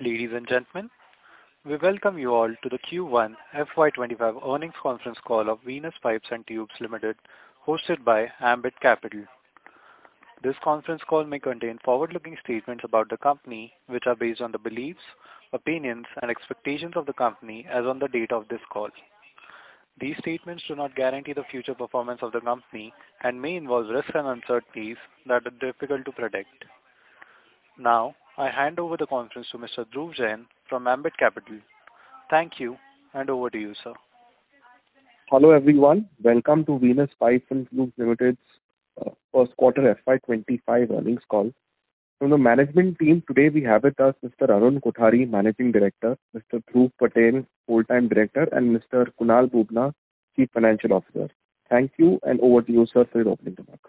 Ladies and gentlemen, we welcome you all to the Q1 FY25 earnings conference call of Venus Pipes and Tubes Limited, hosted by Ambit Capital. This conference call may contain forward-looking statements about the company, which are based on the beliefs, opinions, and expectations of the company as on the date of this call. These statements do not guarantee the future performance of the company and may involve risks and uncertainties that are difficult to predict. Now, I hand over the conference to Mr. Dhruv Jain from Ambit Capital. Thank you, and over to you, sir. Hello everyone, welcome to Venus Pipes and Tubes Limited's first quarter FY25 earnings call. From the management team, today we have with us Mr. Arun Kothari, Managing Director, Mr. Dhruv Patel, Full-Time Director, and Mr. Kunal Bubna, Chief Financial Officer. Thank you, and over to you, sir, for your opening remarks.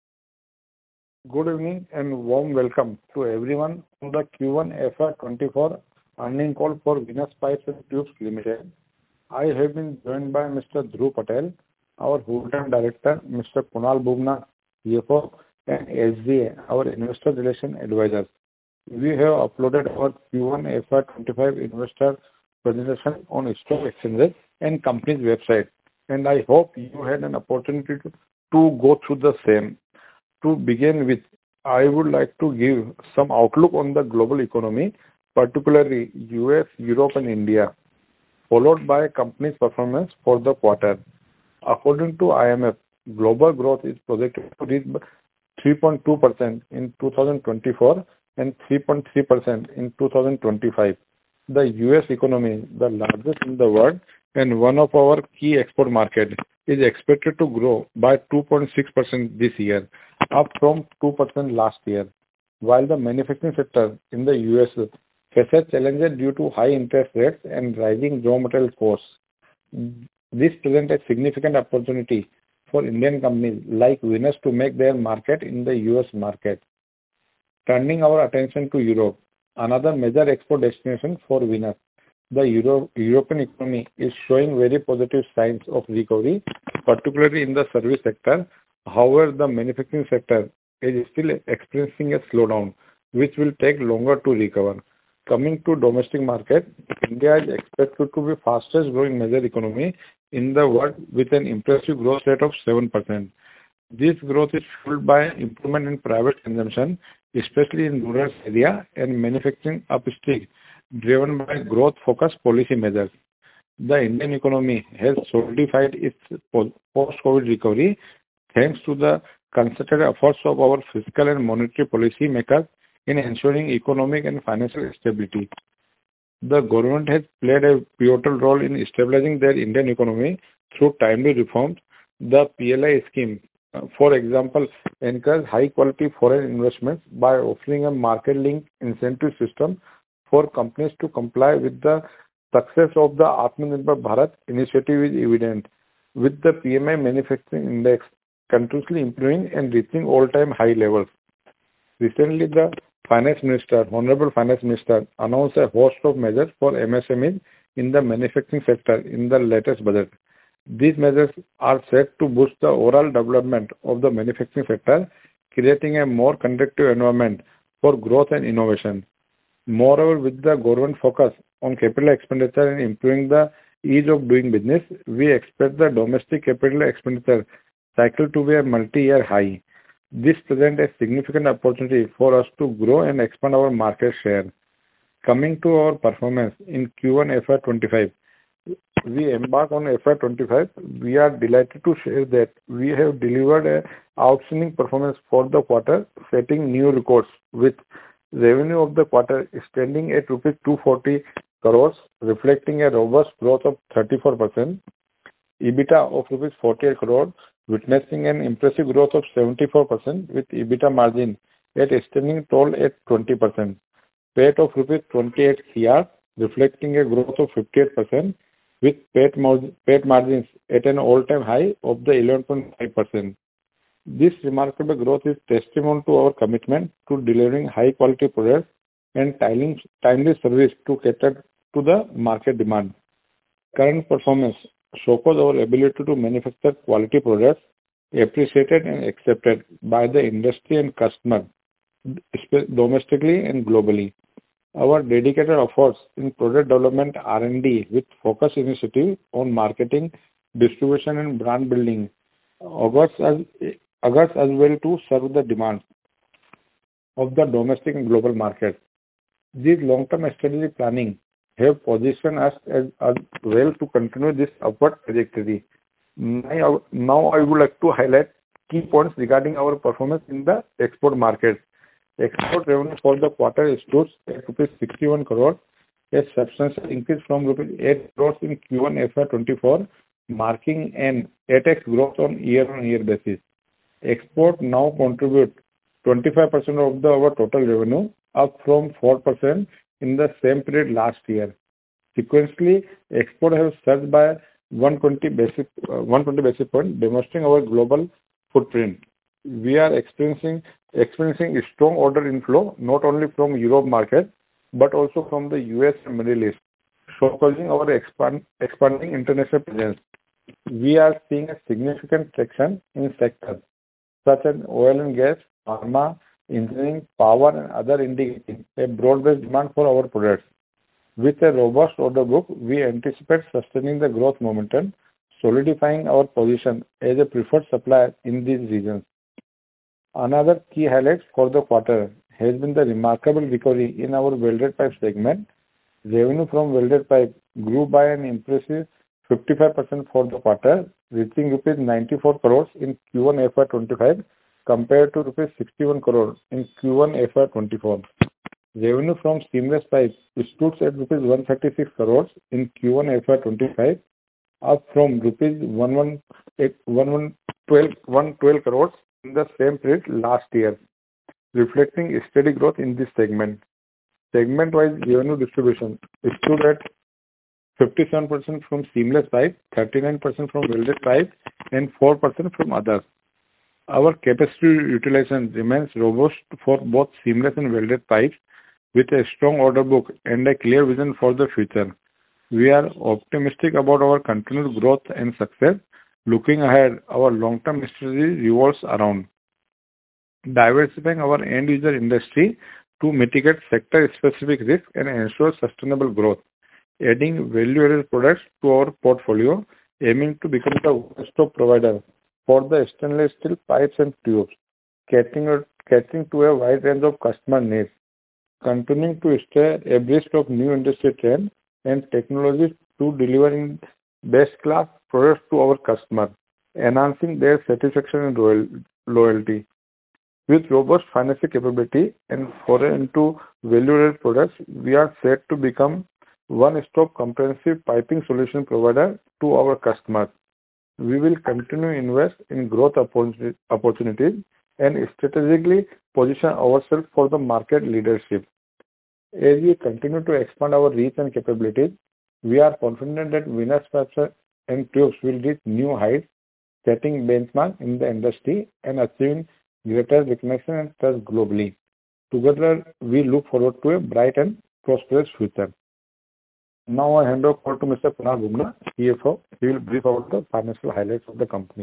Good evening and warm welcome to everyone on the Q1 FY24 earnings call for Venus Pipes and Tubes Limited. I have been joined by Mr. Dhruv Patel, our Full-Time Director, Mr. Kunal Bubna, CFO, and SGA, our Investor Relation Advisors. We have uploaded our Q1 FY25 investor presentation on stock exchanges and company's website, and I hope you had an opportunity to go through the same. To begin with, I would like to give some outlook on the global economy, particularly US, Europe, and India, followed by company's performance for the quarter. According to IMF, global growth is projected to reach 3.2% in 2024 and 3.3% in 2025. The US economy, the largest in the world and one of our key export markets, is expected to grow by 2.6% this year, up from 2% last year, while the manufacturing sector in the US faces challenges due to high interest rates and rising raw material costs. This presents a significant opportunity for Indian companies like Venus to make their market in the US market. Turning our attention to Europe, another major export destination for Venus, the European economy is showing very positive signs of recovery, particularly in the service sector. However, the manufacturing sector is still experiencing a slowdown, which will take longer to recover. Coming to domestic market, India is expected to be fastest growing major economy in the world with an impressive growth rate of 7%. This growth is fueled by improvement in private consumption, especially in rural area, and manufacturing upstick, driven by growth-focused policy measures. The Indian economy has solidified its post-COVID recovery thanks to the concerted efforts of our fiscal and monetary policy makers in ensuring economic and financial stability. The government has played a pivotal role in stabilizing their Indian economy through timely reforms. The PLI scheme, for example, encourages high-quality foreign investments by offering a market-linked incentive system for companies to comply with. The success of the Atmanirbhar Bharat initiative is evident, with the PMI manufacturing index continuously improving and reaching all-time high levels. Recently, the Honorable Finance Minister, announced a host of measures for MSMEs in the manufacturing sector in the latest budget. These measures are set to boost the overall development of the manufacturing sector, creating a more conducive environment for growth and innovation. Moreover, with the government focus on capital expenditure and improving the ease of doing business, we expect the domestic capital expenditure cycle to be a multi-year high. This presents a significant opportunity for us to grow and expand our market share. Coming to our performance in Q1 FY25, we embark on FY25. We are delighted to share that we have delivered an outstanding performance for the quarter, setting new records with revenue of the quarter standing at rupees 240 crores, reflecting a robust growth of 34%. EBITDA of rupees 48 crores, witnessing an impressive growth of 74%, with EBITDA margin at a standing tall at 20%. PAT of rupees 28 crore, reflecting a growth of 58%, with PAT margins at an all-time high of the 11.5%. This remarkable growth is testimony to our commitment to delivering high-quality products and timely service to cater to the market demand. Current performance showcases our ability to manufacture quality products appreciated and accepted by the industry and customer, domestically and globally. Our dedicated efforts in product development R&D with focus initiative on marketing, distribution and brand building augurs as well to serve the demand of the domestic and global market. These long-term strategy planning have positioned us as well to continue this upward trajectory. Now I would like to highlight key points regarding our performance in the export market. Export revenue for the quarter stood at rupees 61 crore, a substantial increase from rupees 8 crores in Q1 FY24, marking an 8x growth on year-on-year basis. Export now contribute 25% of our total revenue, up from 4% in the same period last year. Sequentially, export has surged by 120 basis points, demonstrating our global footprint. We are experiencing a strong order inflow not only from Europe market but also from the US and Middle East, showcasing our expanding international presence. We are seeing a significant traction in sectors such as oil and gas, pharma, engineering, power, and other, indicating a broad-based demand for our products. With a robust order book, we anticipate sustaining the growth momentum, solidifying our position as a preferred supplier in these regions. Another key highlight for the quarter has been the remarkable recovery in our welded pipe segment. Revenue from welded pipe grew by an impressive 55% for the quarter, reaching rupees 94 crores in Q1 FY25 compared to rupees 61 crores in Q1 FY24. Revenue from seamless pipes stood at rupees 136 crores in Q1 FY25, up from rupees 112 crores in the same period last year, reflecting steady growth in this segment. Segment-wise revenue distribution stood at 57% from seamless pipe, 39% from welded pipe, and 4% from others. Our capacity utilization remains robust for both seamless and welded pipes, with a strong order book and a clear vision for the future. We are optimistic about our continued growth and success. Looking ahead, our long-term strategy revolves around diversifying our end-user industry to mitigate sector-specific risk and ensure sustainable growth, adding value-added products to our portfolio, aiming to become the one-stop provider for the stainless steel pipes and tubes, catering to a wide range of customer needs, continuing to stay abreast of new industry trends and technologies to delivering best-class products to our customers, enhancing their satisfaction and loyalty. With robust financial capability and foray into value-added products, we are set to become one-stop comprehensive piping solution provider to our customers. We will continue to invest in growth opportunities and strategically position ourselves for the market leadership. As we continue to expand our reach and capabilities, we are confident that Venus Pipes and Tubes will reach new heights, setting benchmarks in the industry and achieving greater recognition and trust globally. Together, we look forward to a bright and prosperous future. Now I hand over to Mr. Kunal Bubna, CFO. He will brief about the financial highlights of the company.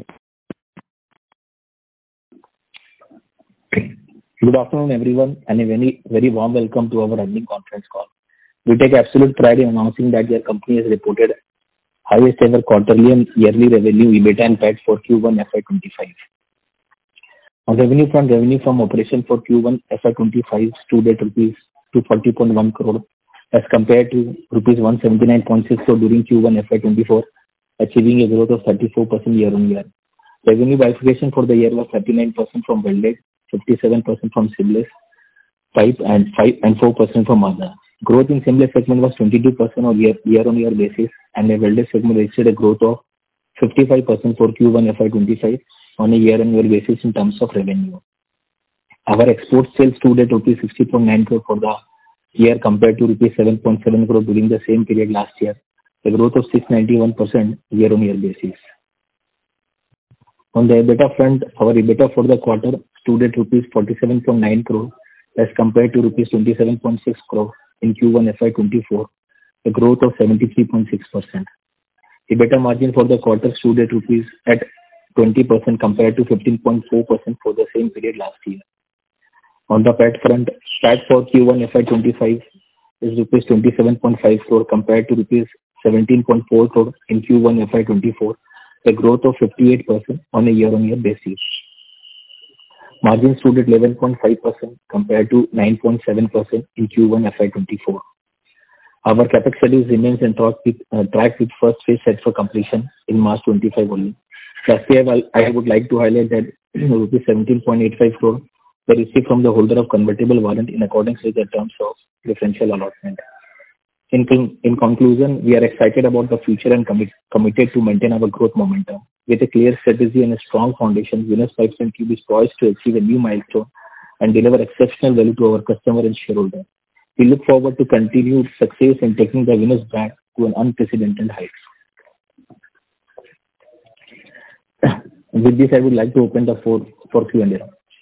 Good afternoon, everyone, and a very warm welcome to our earnings conference call. We take absolute pride in announcing that your company has reported highest ever quarterly and yearly revenue, EBITDA and PAT for Q1 FY25. On revenue front, revenue from operation for Q1 FY25 stood at rupees 240.1 crore as compared to rupees 179.6 crore during Q1 FY24, achieving a growth of 34% year-on-year. Revenue bifurcation for the year was 39% from welded, 57% from seamless pipe, and 4% from other. Growth in seamless segment was 22% on year-on-year basis, and the welded segment registered a growth of 55% for Q1 FY25 on a year-on-year basis in terms of revenue. Our export sales stood at rupees 60.9 crore for the year compared to rupees 7.7 crore during the same period last year, a growth of 691% year-on-year basis. On the EBITDA front, our EBITDA for the quarter stood at rupees 47.9 crore as compared to rupees 27.6 crore in Q1 FY24, a growth of 73.6%. EBITDA margin for the quarter stood at 20% compared to 15.4% for the same period last year. On the PAT front, PAT for Q1 FY25 is rupees 27.5 crore compared to rupees 17.4 crore in Q1 FY24, a growth of 58% on a year-on-year basis. Margins stood at 11.5% compared to 9.7% in Q1 FY24. Our capex studies remains on track with first phase set for completion in March 25 only. Lastly, I would like to highlight that rupees 17.85 crore were received from the holder of convertible warrant in accordance with the terms of differential allotment. In conclusion, we are excited about the future and committed to maintain our growth momentum. With a clear strategy and a strong foundation, Venus Pipes and Tubes is poised to achieve a new milestone and deliver exceptional value to our customer and shareholder. We look forward to continued success in taking the Venus brand to an unprecedented heights. With this, I would like to open the floor for Q&A.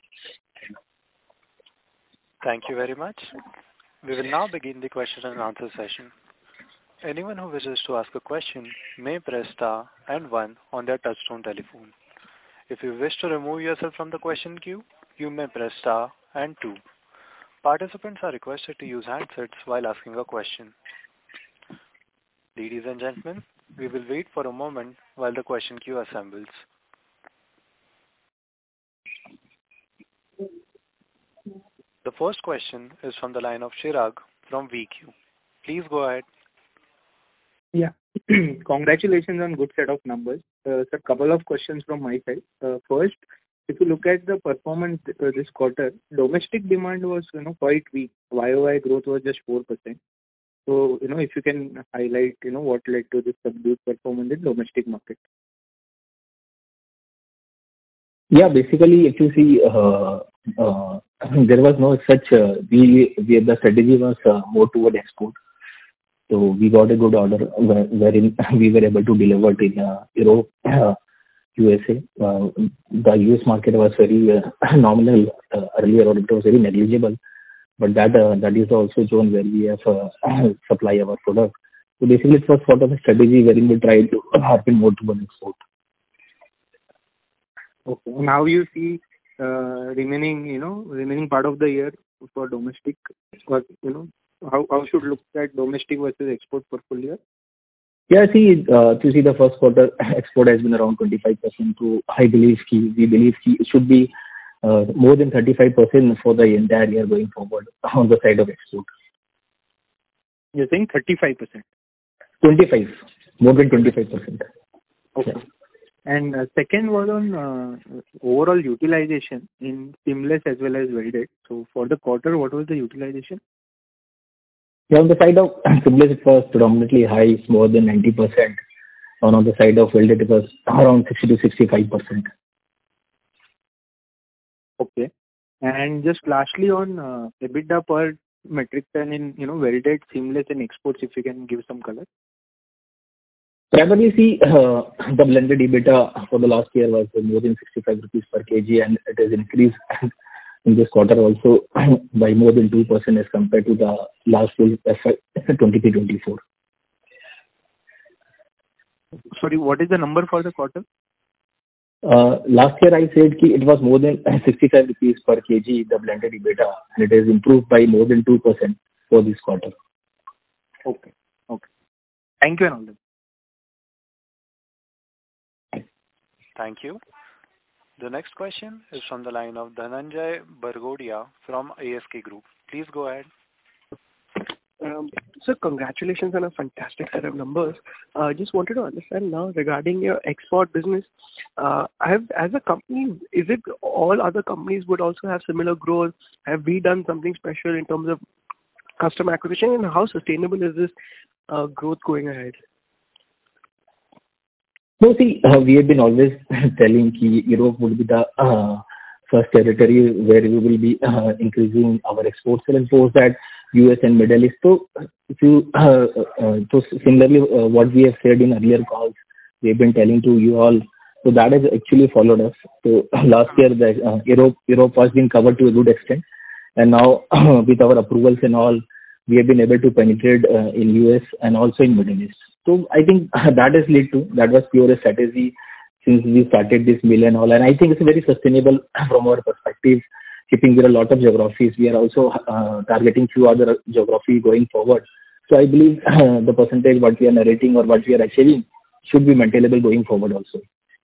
Thank you very much. We will now begin the question and answer session. Anyone who wishes to ask a question may press star and 1 on their touchtone telephone. If you wish to remove yourself from the question queue, you may press star and 2. Participants are requested to use handsets while asking a question. Ladies and gentlemen, we will wait for a moment while the question queue assembles. The first question is from the line of Chirag from VQ. Please go ahead. Yeah. Congratulations on good set of numbers. Sir, couple of questions from my side. First, if you look at the performance this quarter, domestic demand was quite weak. YOY growth was just 4%. So if you can highlight what led to this subdued performance in domestic market. Yeah, basically, if you see, there was no such. The strategy was more toward export. So we got a good order wherein we were able to deliver it in Europe, USA. The US market was very nominal earlier, or it was very negligible. But that is also zone where we have supply our product. So basically, it was sort of a strategy wherein we tried to happen more towards export. Okay. Now you see remaining part of the year for domestic, or how should look at domestic versus export for full year? Yeah, see, to see the first quarter, export has been around 25%. So we believe it should be more than 35% for the entire year going forward on the side of export. You're saying 35%? 25, more than 25%. Okay. Yeah. And second was on overall utilization in seamless as well as welded. So for the quarter, what was the utilization? Yeah, on the side of seamless, it was predominantly high, more than 90%. And on the side of welded, it was around 60 to 65%. Okay. And just lastly on EBITDA per metric ton in welded, seamless and exports, if you can give some color. Primarily, see, the blended EBITDA for the last year was more than 65 rupees per kg, and it has increased in this quarter also by more than 2% as compared to the last full FY 23-24. Sorry, what is the number for the quarter? Last year I said it was more than 65 rupees per kg, the blended EBITDA, and it has improved by more than 2% for this quarter. Okay. Thank you and all that. Thank you. The next question is from the line of Dhananjay Bargodia from ASK Group. Please go ahead. Sir, congratulations on a fantastic set of numbers. Just wanted to understand now regarding your export business. As a company, is it all other companies would also have similar growth? Have we done something special in terms of customer acquisition, and how sustainable is this growth going ahead? No, see, we have been always telling that Europe would be the first territory where we will be increasing our export sale, and post that US and Middle East. So, similarly, what we have said in earlier calls, we have been telling to you all. So that has actually followed us. So last year, Europe was being covered to a good extent, and now with our approvals and all, we have been able to penetrate in US and also in Middle East. So I think that was pure strategy since we started this mill and all. And I think it's very sustainable from our perspective. keeping there a lot of geographies. We are also targeting few other geography going forward. So I believe the percentage what we are narrating or what we are achieving should be maintainable going forward also.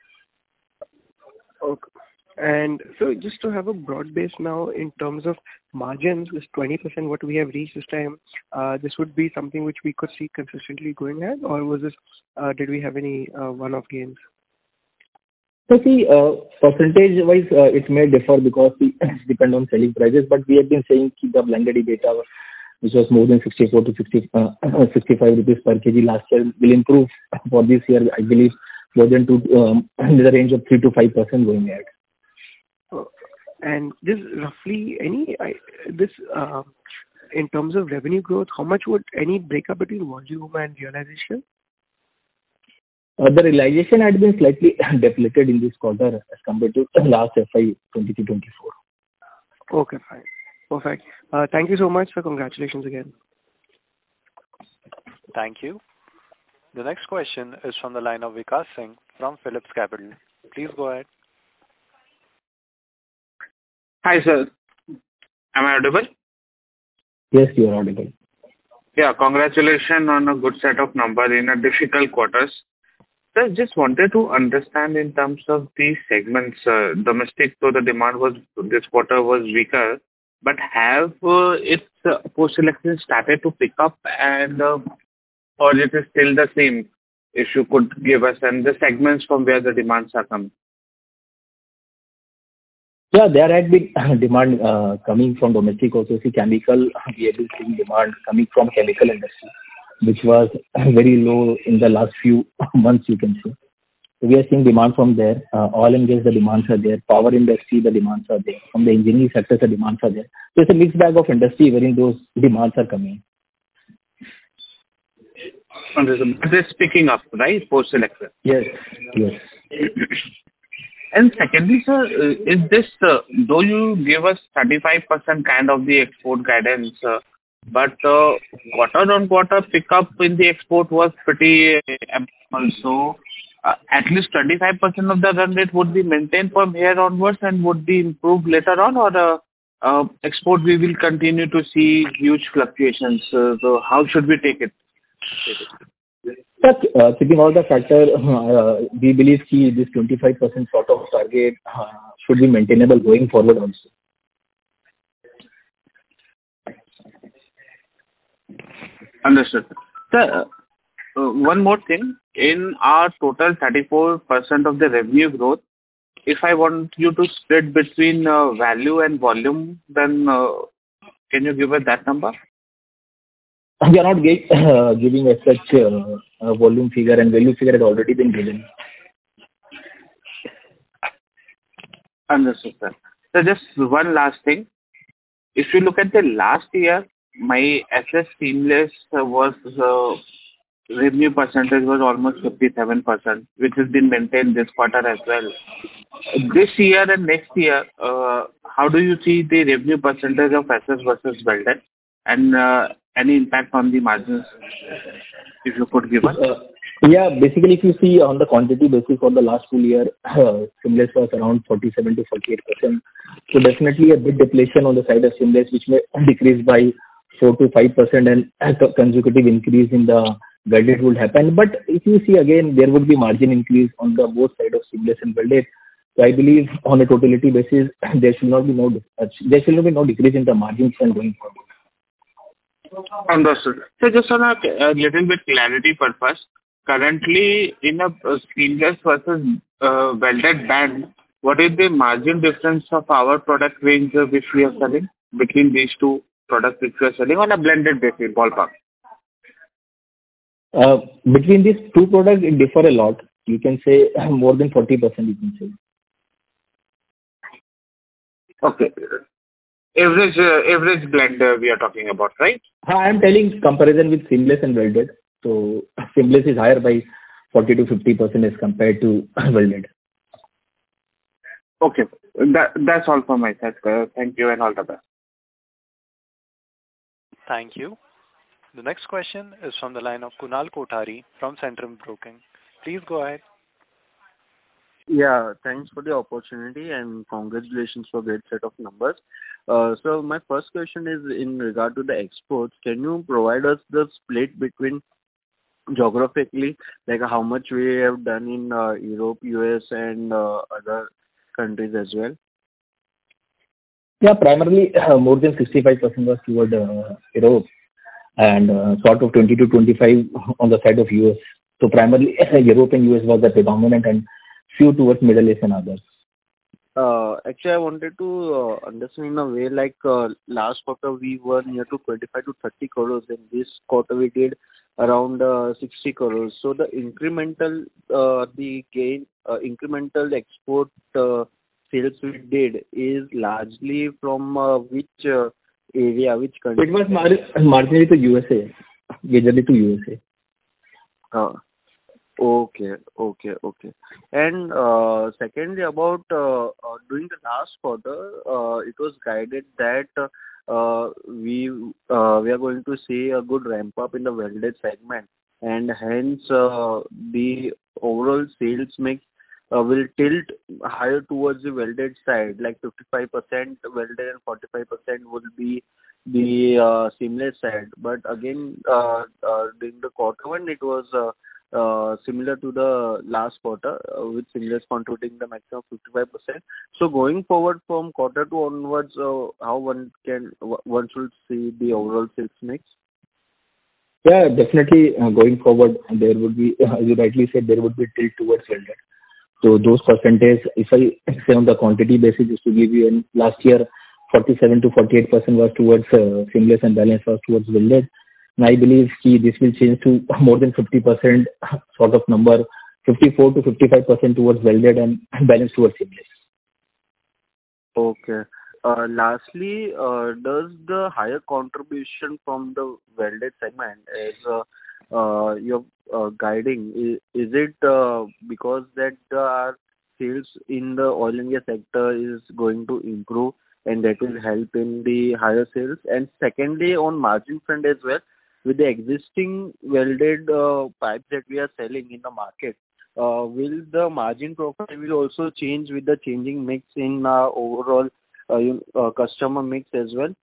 Okay. And so just to have a broad base now in terms of margins, this 20% what we have reached this time, this would be something which we could see consistently going ahead, or was this, did we have any one-off gains? So see, percentage-wise, it may differ because it depend on selling prices, but we have been saying keep the blended EBITDA, which was more than 64 to 65 rupees per kg last year, will improve for this year, I believe, more than in the range of 3 to 5% going ahead. And this roughly in terms of revenue growth, how much would any breakup between volume and realization? The realization had been slightly depleted in this quarter as compared to last FY 23-24. Okay, fine. Perfect. Thank you so much, sir. Congratulations again. Thank you. The next question is from the line of Vikas Singh from Phillips Capital. Please go ahead. Hi, sir. Am I audible? Yes, you are audible. Yeah, congratulations on a good set of numbers in a difficult quarters. Sir, just wanted to understand in terms of these segments, domestic, so the demand was this quarter was weaker, but have its post-election started to pick up and or it is still the same? If you could give us and the segments from where the demands are coming. Yeah, there had been demand coming from domestic also. See, chemical, we have been seeing demand coming from chemical industry, which was very low in the last few months, you can say. So we are seeing demand from there. Oil and gas, the demands are there. Power industry, the demands are there. From the engineering sector, the demands are there. So it's a mixed bag of industry wherein those demands are coming. But it's picking up, right, post-election? Yes, yes. And secondly, sir, is this, though you give us 35% kind of the export guidance, but quarter-on-quarter pickup in the export was pretty abnormal. So at least 25% of the run rate would be maintained from here onwards and would be improved later on, or export we will continue to see huge fluctuations. So how should we take it? But keeping all the factor, we believe this 25% sort of target should be maintainable going forward also. Understood. Sir, one more thing. In our total 34% of the revenue growth, if I want you to split between value and volume, then can you give us that number? We are not giving as such volume figure, and value figure had already been given. Understood, sir. So just one last thing. If you look at the last year, my SS Seamless was revenue percentage was almost 57%, which has been maintained this quarter as well. This year and next year, how do you see the revenue percentage of SS versus welded, and any impact on the margins, if you could give us? Yeah, basically, if you see on the quantity basis for the last full year, seamless was around 47 to 48%. So definitely a big depletion on the side of seamless, which may decrease by 4 to 5%, and a consecutive increase in the welded would happen. But if you see again, there would be margin increase on the both side of seamless and welded. So I believe on a totality basis, there should not be no decrease in the margins and going forward. Understood. So just on a little bit clarity purpose, currently in a seamless versus welded band, what is the margin difference of our product range which we are selling between these two products which we are selling on a blended basis, ballpark? Between these two products, it differ a lot. You can say more than 40%, you can say. Okay. Average blend we are talking about, right? I am telling comparison with seamless and welded. So seamless is higher by 40 to 50% as compared to welded. Okay. That's all from my side. Thank you and all the best. Thank you. The next question is from the line of Kunal Kothari from Centrum Broking. Please go ahead. Yeah, thanks for the opportunity and congratulations for great set of numbers. So my first question is in regard to the exports. Can you provide us the split between geographically, like how much we have done in Europe, US, and other countries as well? Yeah, primarily more than 65% was toward Europe and sort of 20 to 25 on the side of US. So primarily Europe and US was the predominant and few towards Middle East and others. Actually, I wanted to understand in a way like last quarter we were near to 25 to 30 crores and this quarter we did around 60 crores. So the incremental, the gain, incremental export sales we did is largely from which area, which country? It was marginally to USA, majorly to USA. Okay. And secondly, about during the last quarter, it was guided that we are going to see a good ramp up in the welded segment, and hence the overall sales mix will tilt higher towards the welded side, like 55% welded and 45% would be the seamless side. But again, during the quarter one, it was similar to the last quarter, with seamless contributing the maximum 55%. So going forward from quarter two onwards, how one should see the overall sales mix? Yeah, definitely going forward, there would be, as you rightly said, there would be tilt towards welded. So those percentage, if I say on the quantity basis, just to give you, in last year, 47 to 48% was towards seamless and balance was towards welded. And I believe this will change to more than 50% sort of number, 54 to 55% towards welded and balance towards seamless. Okay. Lastly, does the higher contribution from the welded segment as you're guiding, is it because that our sales in the oil and gas sector is going to improve and that will help in the higher sales? And secondly, on margin front as well, with the existing welded pipes that we are selling in the market, will the margin profile will also change with the changing mix in overall customer mix as well?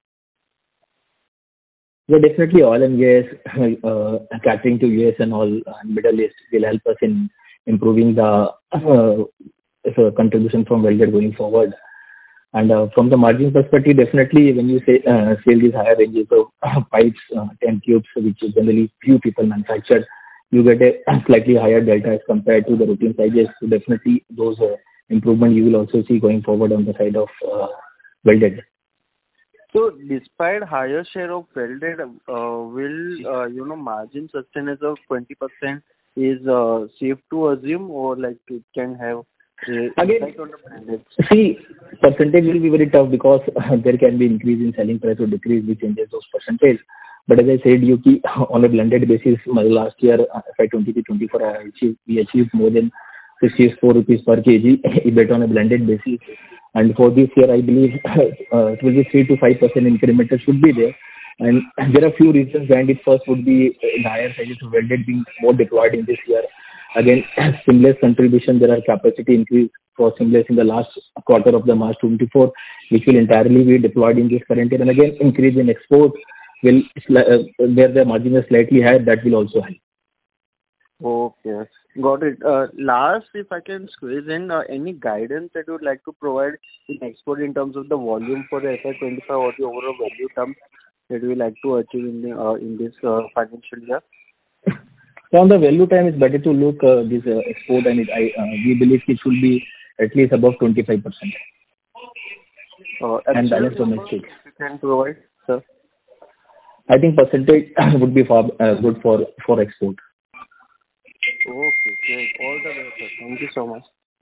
Yeah, definitely oil and gas, catering to US and all Middle East will help us in improving the contribution from welded going forward. And from the margin perspective, definitely when you say sell these higher ranges of pipes, 10 cubes, which is generally few people manufacture, you get a slightly higher delta as compared to the routine sizes. So definitely those improvement you will also see going forward on the side of welded. So despite higher share of welded, will margin sustenance of 20% is safe to assume, or like it can have again, see, percentage will be very tough because there can be increase in selling price or decrease which changes those percentage. But as I said, on a blended basis, last year, FY 23-24, we achieved more than 64 rupees per kg EBIT on a blended basis. And for this year, I believe it will be 3 to 5% incremental should be there. And there are few reasons behind it. First would be the higher sizes of welded being more deployed in this year. Again, seamless contribution, there are capacity increase for seamless in the last quarter of the March 24, which will entirely be deployed in this current year. And again, increase in export will, where the margin is slightly higher, that will also help. Okay, got it. Last, if I can squeeze in, any guidance that you would like to provide in export in terms of the volume for the FY 25 or the overall value terms that we like to achieve in this financial year? So on the value time, it's better to look this export, and we believe it should be at least above 25%. And balance domestic. If you can provide, sir. I think percentage would be good for export. Okay, great. All the best, sir. Thank you so much.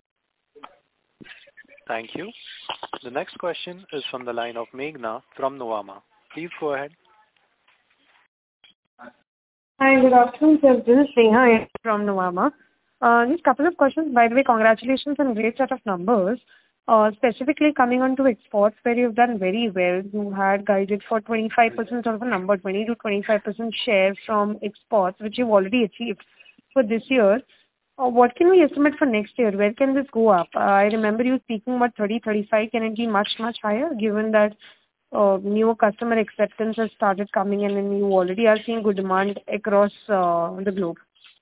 Thank you. The next question is from the line of Meghna from Nuvama. Please go ahead. Hi, good afternoon, sir. This is Sneha from Nuvama. Just a couple of questions. By the way, congratulations on great set of numbers. Specifically coming on to exports, where you've done very well. You had guided for 25% sort of a number, 20 to 25% share from exports, which you've already achieved for this year. What can we estimate for next year? Where can this go up? I remember you speaking about 30, 35. Can it be much, much higher, given that newer customer acceptance has started coming in and you already are seeing good demand across the globe?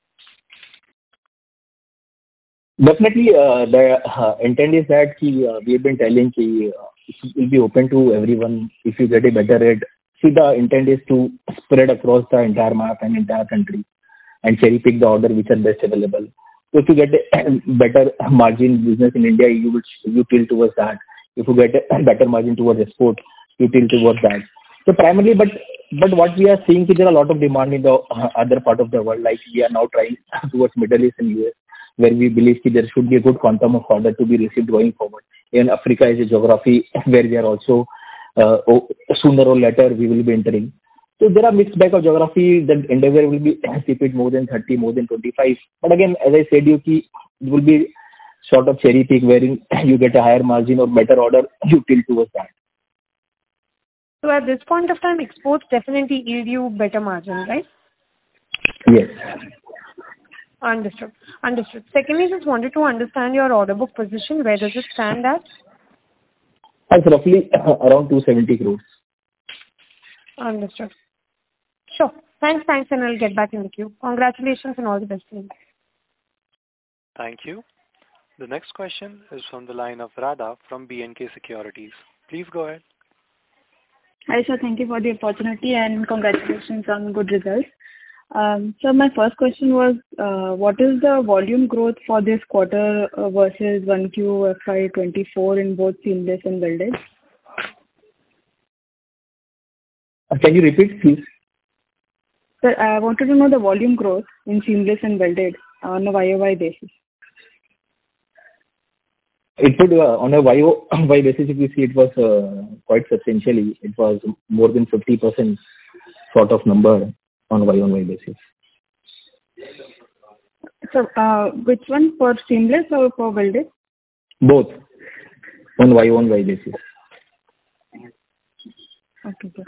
Definitely, the intent is that we have been telling it will be open to everyone if you get a better rate. See, the intent is to spread across the entire map and entire country and cherry pick the order which are best available. So if you get a better margin business in India, you tilt towards that. If you get a better margin towards export, you tilt towards that. So primarily, but what we are seeing is there are a lot of demand in the other part of the world. Like we are now trying towards Middle East and US, where we believe that there should be a good quantum of order to be received going forward. And Africa is a geography where we are also sooner or later we will be entering. So there are mixed bag of geography. The endeavor will be keep it more than 30, more than 25. But again, as I said, it will be sort of cherry pick wherein you get a higher margin or better order, you tilt towards that. So at this point of time, exports definitely yield you better margin, right? Yes. Understood. Secondly, just wanted to understand your order book position. Where does it stand at? It's roughly around 270 crores. Understood. Sure. Thanks, and I'll get back in the queue. Congratulations and all the best to you. Thank you. The next question is from the line of Radha from B&K Securities. Please go ahead. Hi, sir. Thank you for the opportunity and congratulations on good results. So my first question was, what is the volume growth for this quarter versus 1Q FY24 in both seamless and welded? Can you repeat, please? Sir, I wanted to know the volume growth in seamless and welded on a YOY basis. It would, on a YOY basis, if you see, it was quite substantially. It was more than 50% sort of number on YOY basis. So, which one, for seamless or for welded? Both, on YOY basis. Okay, sir.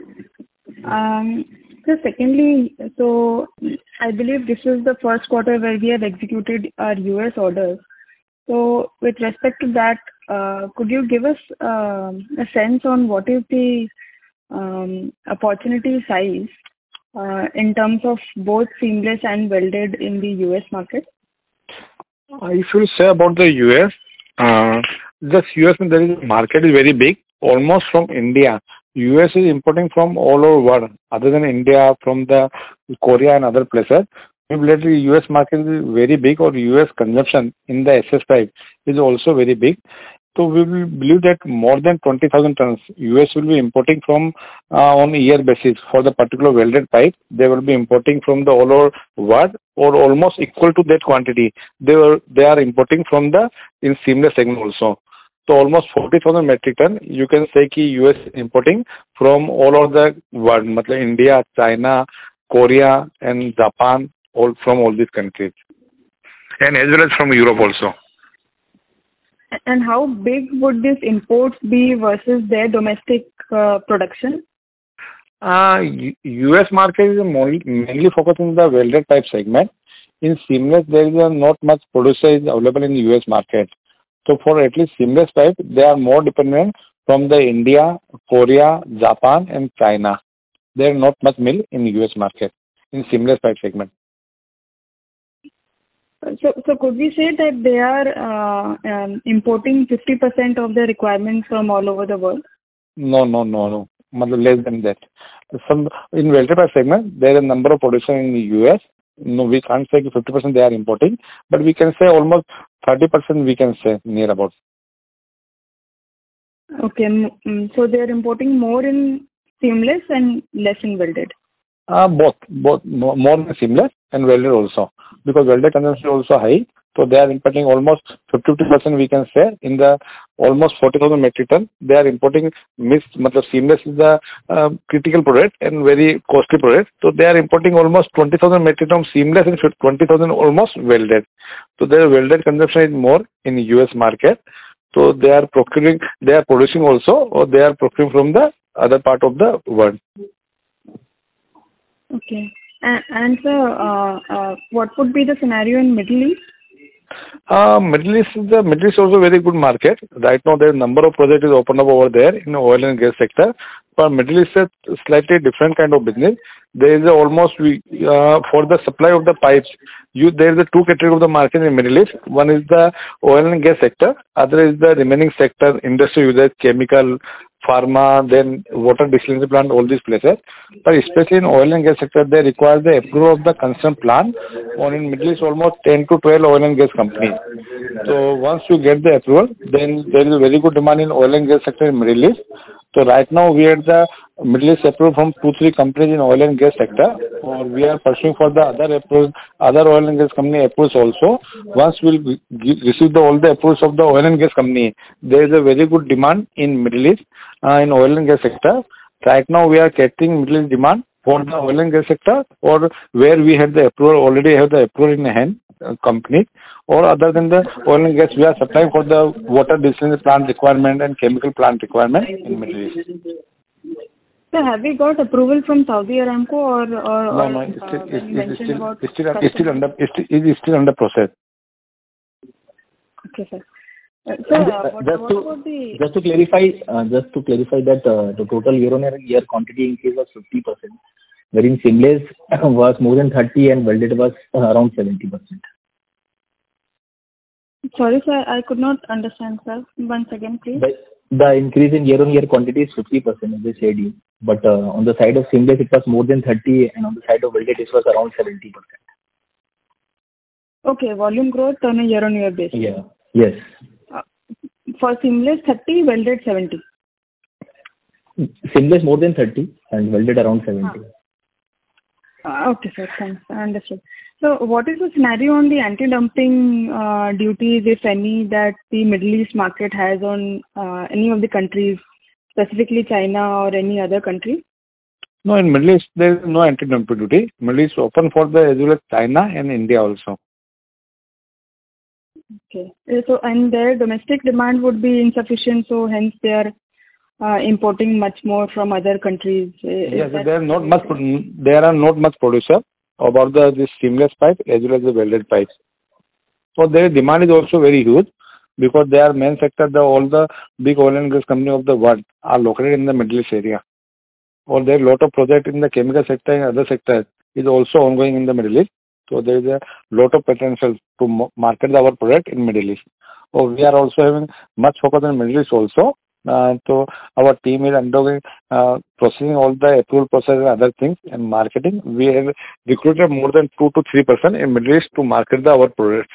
So secondly, so I believe this is the first quarter where we have executed our US orders. So with respect to that, could you give us a sense on what is the opportunity size in terms of both seamless and welded in the US market? If you say about the US, the US market is very big, almost from India. US is importing from all over world, other than India, from the Korea and other places. We believe the US market is very big, or US consumption in the SS pipe is also very big. So we will believe that more than 20,000 tons US will be importing from on a year basis for the particular welded pipe. They will be importing from the all over world, or almost equal to that quantity. They are importing from the in seamless segment also. So almost 40,000 metric ton, you can say कि US importing from all over the world, मतलब India, China, Korea and Japan, from all these countries, and as well as from Europe also. And how big would these imports be versus their domestic production? US market is mainly focusing on the welded pipe segment. In seamless, there is not much producer is available in the US market. So for at least seamless pipe, they are more dependent from the India, Korea, Japan and China. There are not much mill in the US market in seamless pipe segment. So could we say that they are importing 50% of the requirements from all over the world? No. Less than that. In welded pipe segment, there are a number of producers in the US. No, we can't say 50% they are importing, but we can say almost 30% we can say near about. Okay, so they are importing more in seamless and less in welded? Both more than seamless and welded also, because welded consumption is also high. So they are importing almost 50% we can say in the almost 40,000 metric ton. They are importing mixed, seamless is the critical product and very costly product. So they are importing almost 20,000 metric ton seamless and 20,000 almost welded. So their welded consumption is more in the US market. So they are producing also, or they are procuring from the other part of the world. Okay. And sir, what would be the scenario in Middle East? Middle East is also a very good market. Right now, there are a number of projects is opened up over there in the oil and gas sector. But Middle East is a slightly different kind of business. There is almost for the supply of the pipes, there is a two category of the market in Middle East. One is the oil and gas sector. Other is the remaining sector, industry users, chemical, pharma, then water distillation plant, all these places. But especially in oil and gas sector, they require the approval of the concerned plant. In Middle East, almost 10 to 12 oil and gas companies. So once you get the approval, then there is a very good demand in oil and gas sector in Middle East. So right now we have the Middle East approval from 2-3 companies in oil and gas sector. Or we are pursuing for the other oil and gas company approvals also. Once we will receive all the approvals of the oil and gas company, there is a very good demand in Middle East in oil and gas sector. Right now we are catering Middle East demand for the oil and gas sector, or where we have the approval, already have the approval in hand company, or other than the oil and gas, we are supplying for the water distillation plant requirement and chemical plant requirement in Middle East. So have we got approval from Saudi Aramco or No, it's still under process. Okay, sir. Just to clarify that the total year-on-year quantity increase was 50%, wherein seamless was more than 30 and welded was around 70%. Sorry, sir, I could not understand, sir. Once again, please. The increase in year-on-year quantity is 50%, as I said you. But on the side of seamless, it was more than 30, and on the side of welded, it was around 70%. Okay, volume growth on a year-on-year basis. Yeah. Yes. For seamless 30, welded 70. Seamless more than 30 and welded around 70. Okay, sir. Thanks. I understood. So what is the scenario on the anti-dumping duties, if any, that the Middle East market has on any of the countries, specifically China or any other country? No, in Middle East, there is no anti-dumping duty. Middle East open for the as well as China and India also. Okay. So, and their domestic demand would be insufficient, so hence they are importing much more from other countries. Yes, there are not much producer about this seamless pipe as well as the welded pipes. So their demand is also very huge because they are main sector. All the big oil and gas company of the world are located in the Middle East area. Or there are a lot of project in the chemical sector and other sectors is also ongoing in the Middle East. So there is a lot of potential to market our product in Middle East. So we are also having much focus on Middle East also. So our team is undergoing processing all the approval process and other things and marketing. We have recruited more than 2 to 3% in Middle East to market our products.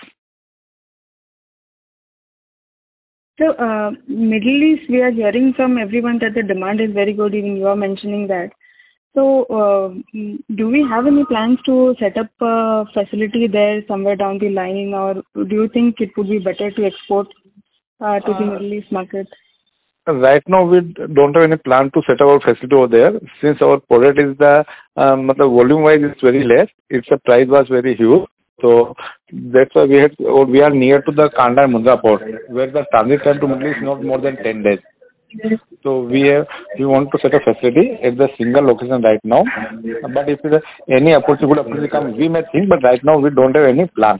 So Middle East, we are hearing from everyone that the demand is very good. Even you are mentioning that. So, do we have any plans to set up a facility there somewhere down the line, or do you think it would be better to export to the Middle East market? Right now, we don't have any plan to set up our facility over there. Since our product is the volume-wise, it's very less. Its price was very huge. So that's why we are near to the Kandla and Mundra port, where the transit time to Middle East is not more than 10 days. So we want to set a facility at the single location right now. But if any good opportunity comes, we may think. But right now we don't have any plan.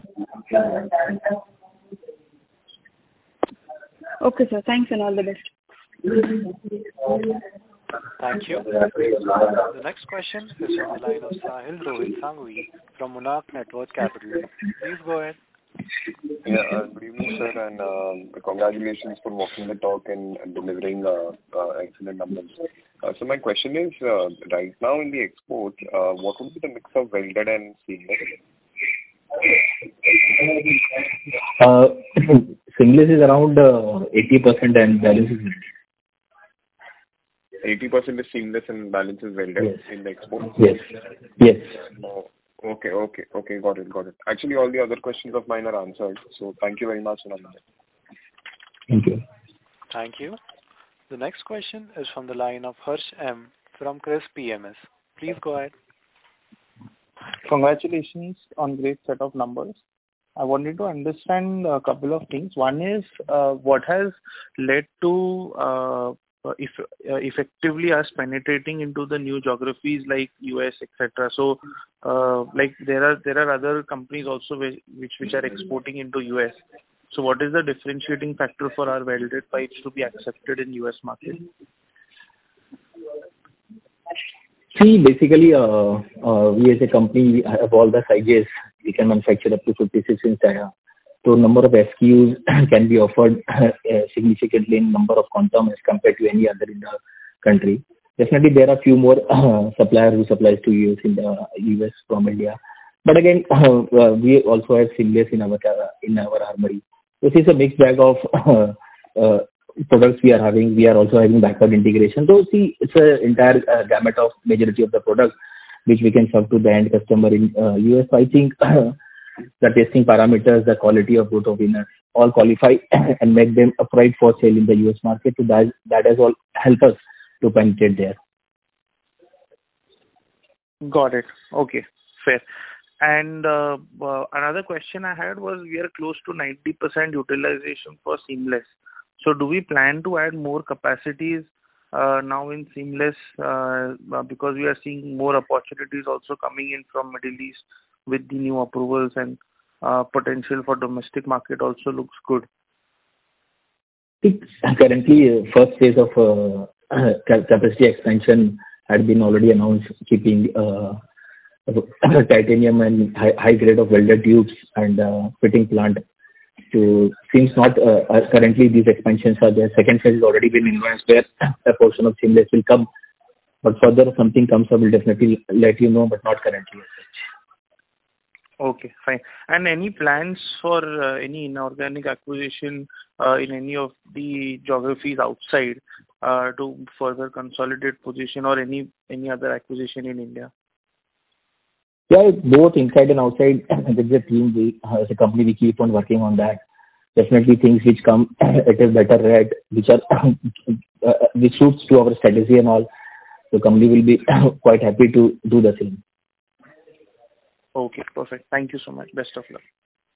Okay, sir. Thanks and all the best. Thank you. The next question is from the line of Sahil Rohit Sangvi from Monarch Networth Capital. Please go ahead. Yeah, good evening, sir, and congratulations for walking the talk and delivering excellent numbers. So my question is, right now in the export, what would be the mix of welded and seamless? Seamless is around 80% and balance is welded. 80% is seamless and balance is welded in the export? Yes. Okay, got it. Actually, all the other questions of mine are answered. So thank you very much. Thank you. Thank you. The next question is from the line of Harsh M. from Chris PMS. Please go ahead. Congratulations on great set of numbers. I wanted to understand a couple of things. One is what has led to effectively us penetrating into the new geographies like US, etc. So, like there are other companies also which are exporting into US. So, what is the differentiating factor for our welded pipes to be accepted in US market? See, basically, we as a company we have all the sizes. We can manufacture up to 56 inch dia. So number of SKUs can be offered significantly in number of quantum as compared to any other in the country. Definitely, there are few more suppliers who supplies to US in the US from India. But again, we also have seamless in our armory. This is a mixed bag of products we are having. We are also having backward integration. So see, it's an entire gamut of majority of the products which we can serve to the end customer in US. I think the testing parameters, the quality of both of Venus, all qualify and make them upright for sale in the US market. So that has all helped us to penetrate there. Got it. Okay, fair. And another question I had was we are close to 90% utilization for seamless. So do we plan to add more capacities now in seamless because we are seeing more opportunities also coming in from Middle East with the new approvals and potential for domestic market also looks good. Currently, first phase of capacity expansion had been already announced, keeping titanium and high grade of welded tubes and fitting plant. So seems not currently these expansions are there. Second phase has already been advanced where a portion of seamless will come. But further something comes up, we'll definitely let you know, but not currently. Okay, fine. And any plans for any inorganic acquisition in any of the geographies outside to further consolidate position or any other acquisition in India? Yeah, both inside and outside. With the team, as a company, we keep on working on that. Definitely things which come at a better rate, which suits to our strategy and all. The company will be quite happy to do the same. Okay, perfect. Thank you so much. Best of luck.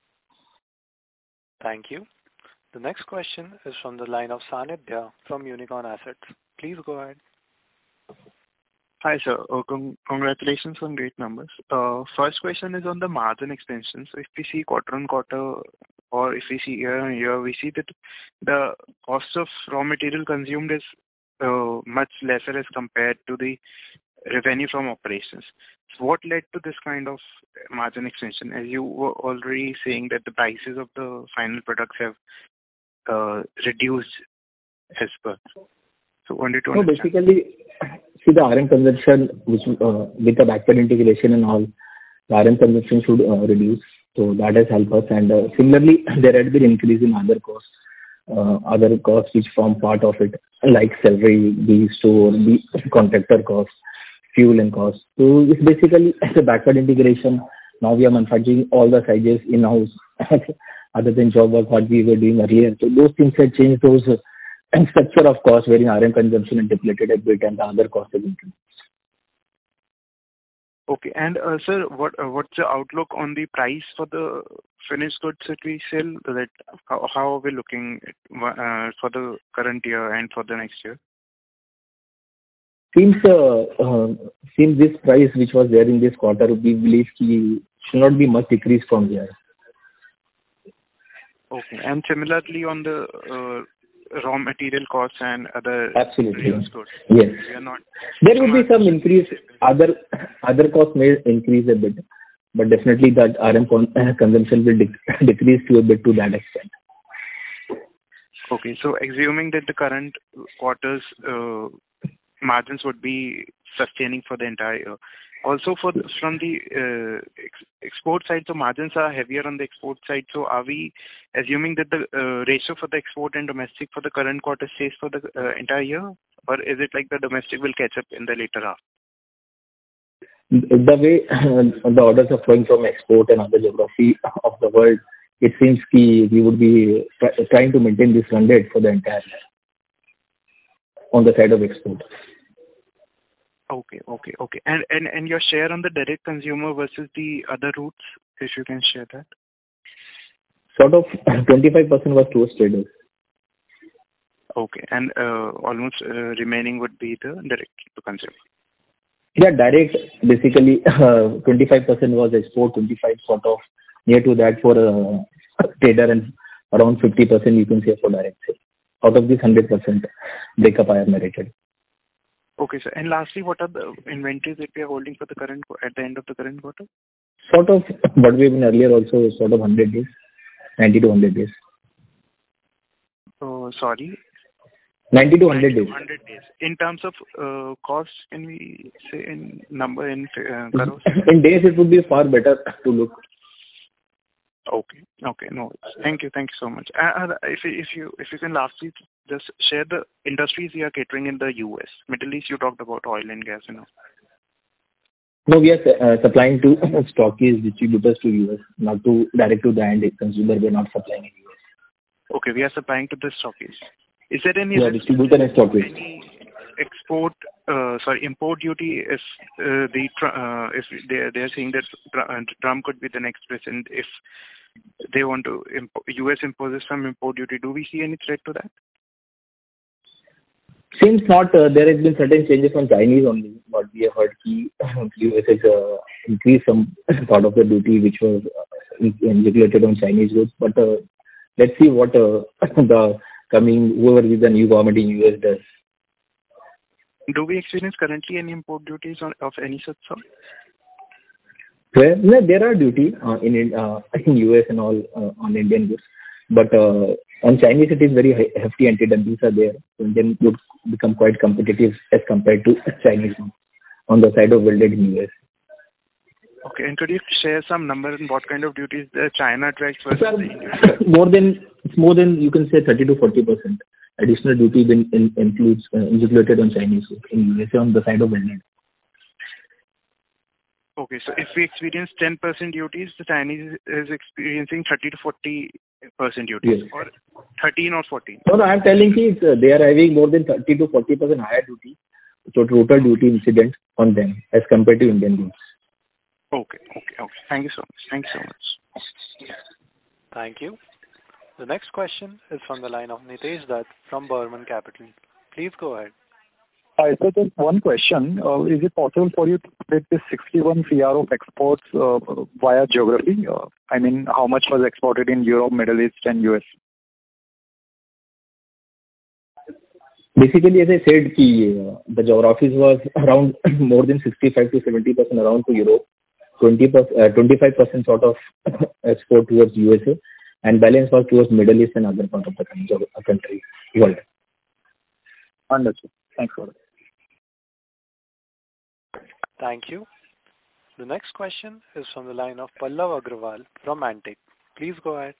Thank you. The next question is from the line of Sanidhya from Unicorn Assets. Please go ahead. Hi, sir. Congratulations on great numbers. First question is on the margin extension. So if we see quarter-on-quarter or if we see year-on-year, we see that the cost of raw material consumed is much lesser as compared to the revenue from operations. So what led to this kind of margin extension? As you were already saying that the prices of the final products have reduced as per. So wanted to understand. So basically, see the RM consumption, which with the backward integration and all, the RM consumption should reduce. So that has helped us. And similarly, there had been increase in other costs which form part of it, like salary, the store, the contractor costs, fuel and costs. So it's basically the backward integration. Now we are manufacturing all the sizes in-house other than job work what we were doing earlier. So those things have changed those structure of cost wherein RM consumption is depleted a bit and the other costs have increased. Okay. And sir, what's the outlook on the price for the finished goods that we sell? That how are we looking at, for the current year and for the next year? Seems this price which was there in this quarter, we believe should not be much decrease from here. Okay. And similarly on the raw material costs and other absolutely goods. Yes. We are not there will be some increase. Other costs may increase a bit, but definitely that RM consumption will decrease to a bit to that extent. Okay. So assuming that the current quarter's margins would be sustaining for the entire year. Also from the export side, so margins are heavier on the export side. So are we assuming that the ratio for the export and domestic for the current quarter stays for the entire year? Or is it like the domestic will catch up in the later half? The way the orders are flowing from export and other geography of the world, it seems we would be trying to maintain this run rate for the entire year on the side of export. Okay. And your share on the direct consumer versus the other routes, if you can share that? Sort of 25% was towards traders. Okay. And almost remaining would be the direct to consumer. Yeah, direct, basically 25% was export, 25 sort of near to that for trader, and around 50% you can say for direct sale. Out of this 100% breakup I have narrated. Okay, sir. And lastly, what are the inventories that we are holding for the current at the end of the current quarter? Sort of what we've been earlier also, sort of 100 days, 90 to 100 days. Sorry? 90 to 100 days. 100 days. In terms of cost, can we say in number in crores? In days it would be far better to look. Okay. Okay. No. Thank you. Thank you so much. If you can lastly just share the industries you are catering in the US, Middle East. You talked about oil and gas and all. No, we are supplying to stockists, distributors to US, not to direct to the end consumer. We are not supplying in US. Okay, we are supplying to the stockists. Is there any distributor and stockist? Any import duty if if they are saying that Trump could be the next president if they want to US imposes some import duty? Do we see any threat to that? Seems not. There has been certain changes on Chinese only. What we have heard, US has increased some part of the duty which was regulated on Chinese goods. But let's see what the coming whoever is the new government in US does. Do we experience currently any import duties of any such sort? Well, no, there are duty in US and all on Indian goods, but on Chinese it is very hefty anti-dumpings are there. Indian goods become quite competitive as compared to Chinese on the side of welded in US. Okay, and could you share some number in what kind of duties China attracts versus Sir, India? more than you can say 30 to 40% additional duty includes included on Chinese goods in USA on the side of welded. Okay, so if we experience 10% duties, the Chinese is experiencing 30 to 40% duties, yes. or 13 or 14? No, I'm telling you, they are having more than 30 to 40% higher duty, so total duty incident on them as compared to Indian goods. Okay. Thank you so much. Thank you. The next question is from the line of Nitesh Dutt from Burman Capital. Please go ahead. Hi, so just one question. Is it possible for you to split this 61 CR of exports via geography? I mean, how much was exported in Europe, Middle East, and US? Basically, as I said, the geographies was around more than 65 to 70% around to Europe, 25% sort of export towards USA, and balance was towards Middle East and other part of the country, world. Understood. Thanks for that. Thank you. The next question is from the line of Pallav Agrawal from Antique. Please go ahead.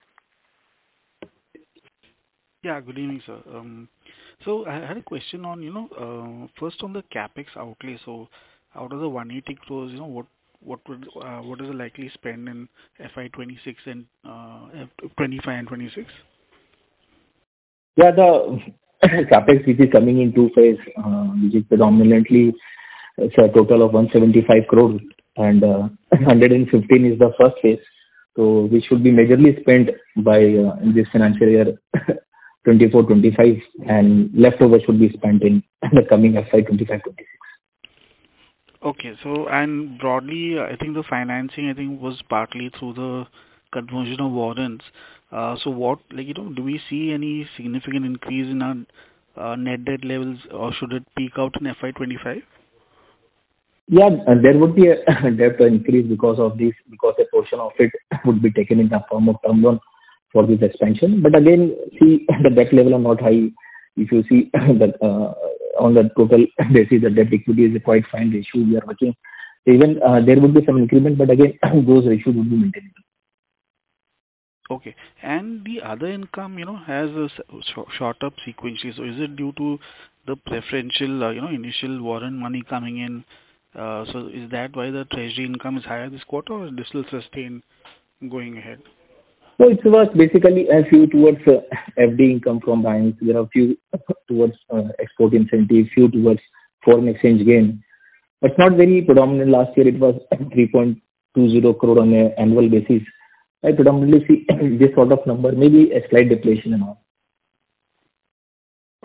Yeah, good evening, sir. So I had a question on, first on the capex outlay. So out of the 180 crores, what is the likely spend in FY 26 and 25 and 26? Yeah, the capex which is coming in two phase, which is predominantly it's a total of 175 crores and 115 is the first phase. So we should be majorly spent by in this financial year 24-25, and leftover should be spent in the coming FY 25-26. Okay, so and broadly, I think the financing was partly through the conversion of warrants. So what, do we see any significant increase in our net debt levels, or should it peak out in FY 25? Yeah, there would be a debt increase because of this, because a portion of it would be taken in the form of term loan for this expansion. But again, see, the debt level are not high. If you see that on the total basis, the debt equity is a quite fine ratio we are working. Even there would be some increment, but again, those ratios would be maintained. Okay, and the other income, has shot up sequentially. So is it due to the preferential, initial warrant money coming in? So is that why the treasury income is higher this quarter, or this will sustain going ahead? So it was basically a few towards FD income from banks. There are a few towards export incentive, few towards foreign exchange gain. But not very predominant. Last year it was 3.20 crore on an annual basis. I predominantly see this sort of number, maybe a slight deflation and all.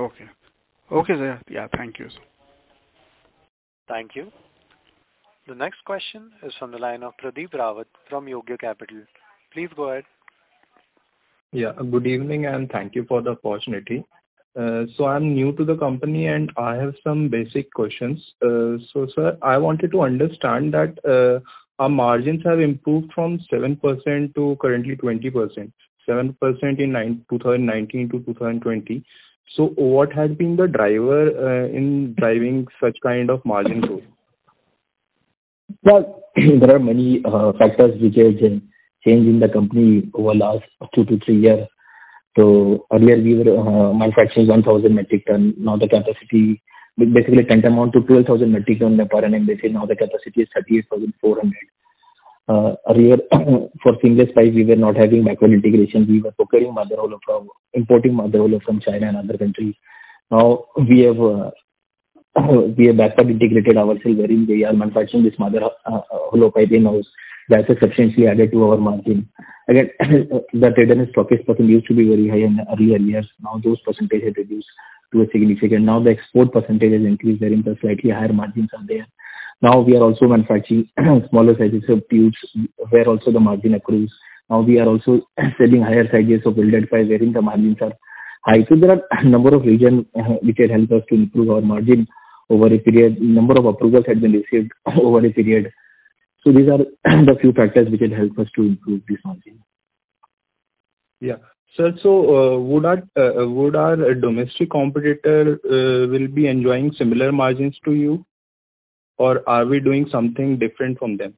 Okay. Okay, sir. Yeah, thank you. Thank you. The next question is from the line of Pradeep Rawat from Yogya Capital. Please go ahead. Yeah, good evening and thank you for the opportunity. So I'm new to the company and I have some basic questions. So sir, I wanted to understand that our margins have improved from 7% to currently 20%, 7% in 2019 to 2020. So what has been the driver in driving such kind of margin growth? Well, there are many factors which have changed in the company over last 2 to 3 years. So earlier we were manufacturing 1,000 metric ton. Now the capacity basically tantamount to 12,000 metric ton per annum basis. Now the capacity is 38,400. Earlier for seamless pipe we were not having backward integration. We were procuring mother hollow from importing mother hollow from China and other countries. Now we have backward integrated ourselves wherein we are manufacturing this mother hollow pipe in-house. That has substantially added to our margin. Again, the trader and stockist percent used to be very high in earlier years. Now those percentages have reduced to a significant. Now the export percentage has increased wherein the slightly higher margins are there. Now we are also manufacturing smaller sizes of tubes where also the margin accrues. Now we are also selling higher sizes of welded pipe wherein the margins are high. So there are a number of reasons which have helped us to improve our margin over a period. Number of approvals had been received over a period. So these are the few factors which will help us to improve this margin. Yeah. Sir, so would our domestic competitor will be enjoying similar margins to you, or are we doing something different from them?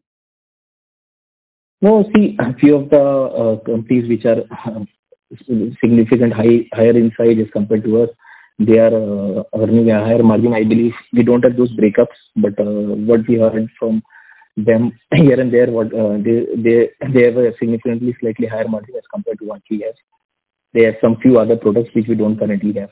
No, see, a few of the companies which are significant higher in size as compared to us, they are earning a higher margin. I believe we don't have those breakups, but what we heard from them here and there, what they have a significantly slightly higher margin as compared to what we have. They have some few other products which we don't currently have.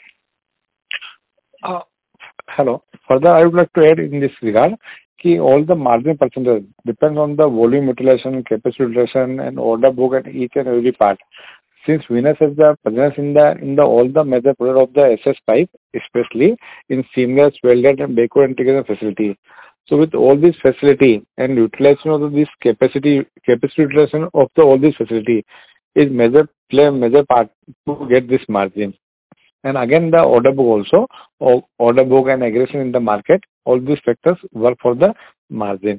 Hello. Further, I would like to add in this regard, all the margin percentage depends on the volume utilization, capacity utilization, and order book at each and every part. Since Venus has the presence in the all the major product of the SS pipe, especially in seamless, welded, and backward integration facility. So with all this facility and utilization of this capacity utilization of all this facility is play a major part to get this margin. And again, the order book also, order book and aggression in the market, all these factors work for the margin.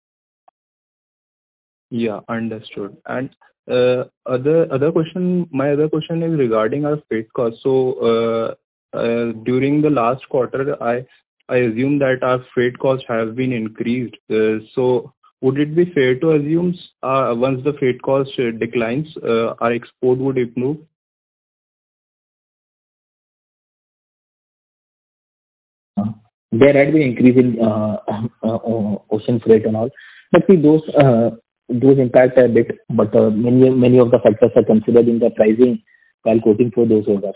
Yeah, understood. And my other question is regarding our freight cost. So during the last quarter, I assume that our freight costs have been increased. So would it be fair to assume once the freight cost declines, our export would improve? There had been increase in ocean freight and all, but see those impact a bit. But many of the factors are considered in the pricing while quoting for those orders.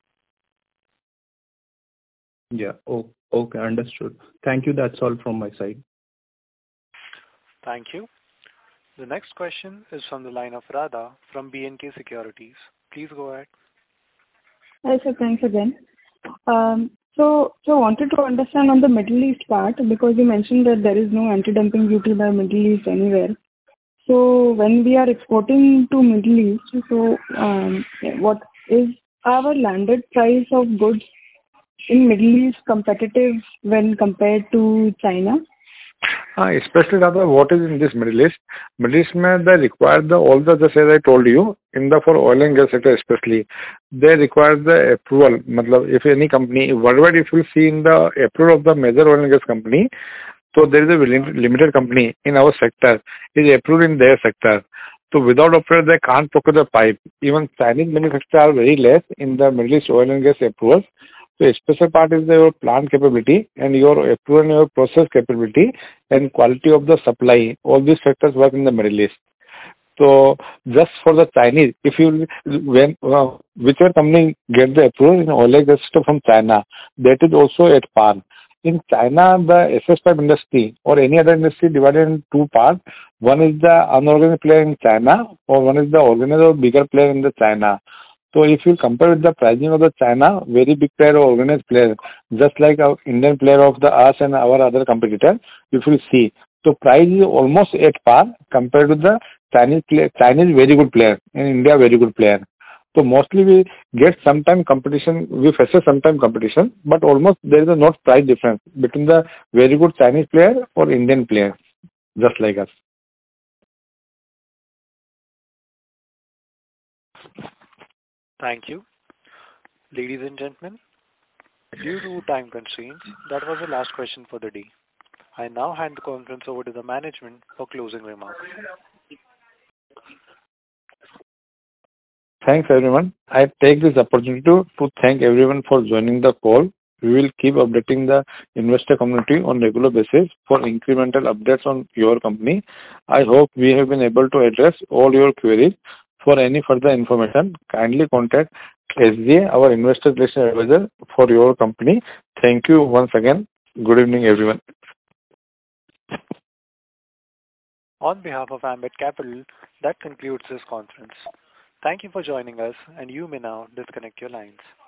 Yeah. Oh, okay, understood. Thank you. That's all from my side. Thank you. The next question is from the line of Radha from B&K Securities. Please go ahead. Hi, sir. Thanks again. So wanted to understand on the Middle East part, because you mentioned that there is no anti-dumping duty by Middle East anywhere. So when we are exporting to Middle East, so what is our landed price of goods in Middle East competitive when compared to China? Especially rather what is in this Middle East. Middle East may they require all the just as I told you, for oil and gas sector especially, they require the approval. If any company, worldwide if you see in the approval of the major oil and gas company, so there is a limited company in our sector, is approved in their sector. So without approval they can't procure the pipe. Even Chinese manufacturers are very less in the Middle East oil and gas approvals. So a special part is your plant capability and your approval and your process capability and quality of the supply. All these factors work in the Middle East. So just for the Chinese, whichever company get the approval in oil and gas system from China, that is also at par. In China, the SS pipe industry or any other industry divided in two parts. One is the unorganized player in China or one is the organized or bigger player in the China. So if you compare with the pricing of the China, very big player or organized player, just like our Indian player of the us and our other competitor, if you see, so price is almost at par compared to the Chinese player. Chinese very good player and India very good player. So mostly we get sometime competition, we face sometime competition, but almost there is a not price difference between the very good Chinese player or Indian player, just like us. Thank you. Ladies and gentlemen, due to time constraints, that was the last question for the day. I now hand the conference over to the management for closing remarks. Thanks everyone. I take this opportunity to thank everyone for joining the call. We will keep updating the investor community on regular basis for incremental updates on your company. I hope we have been able to address all your queries. For any further information, kindly contact SGA, our investor relations advisor for your company. Thank you once again. Good evening, everyone. On behalf of Ambit Capital, that concludes this conference. Thank you for joining us, and you may now disconnect your lines.